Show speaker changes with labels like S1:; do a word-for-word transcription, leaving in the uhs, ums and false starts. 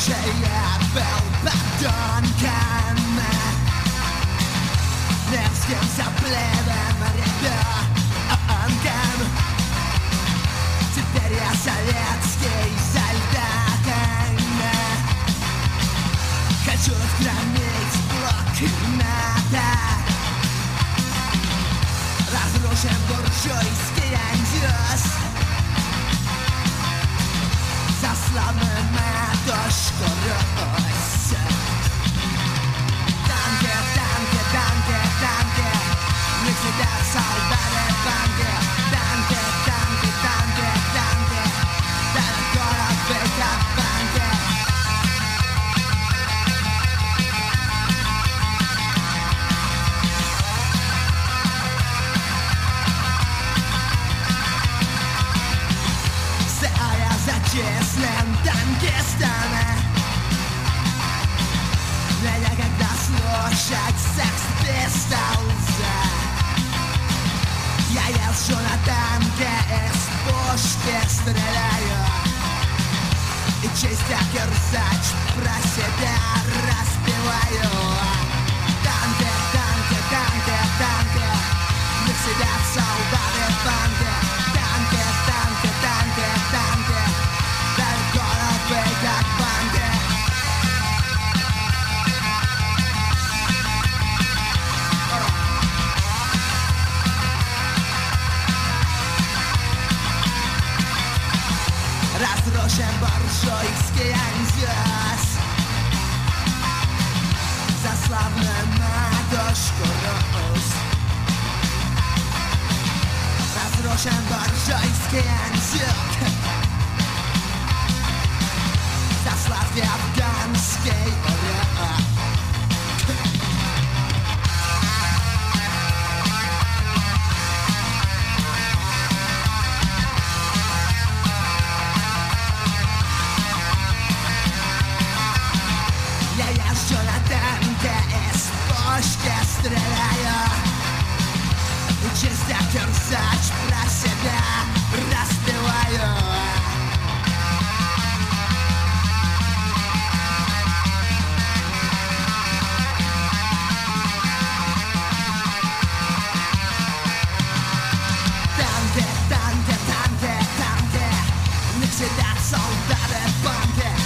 S1: Раньше я был подонком, Невским запливом ребенком. Теперь я советский солдат. Хочу хранить блокнота. Разрушен буржуйский андёс. За славную матушку Русь. Танки, танки, танки, танки, не сидят солдаты в банке. Танки, танки, танки, танки, далеко разбиты в банке. Все я зачислен танкистами. Мне некогда слушать Sex Pistols. Я езжу на танке, из пушки стреляю. И чистя кирзач про себя распеваю. Танки, танки, танки, танки, не сидят солдаты в банке. Танки, танки, танки, танки, далеко разбиты от банки. Разрушен буржуйский андёс. За славную матушку Русь. Разрушен буржуйский андёс. За славный афганский урок. Я езжу на танке, из пушки стреляю. И чистя кирзач про себя распеваю. Танки, танки, танки, танки, не сидят солдаты в банке.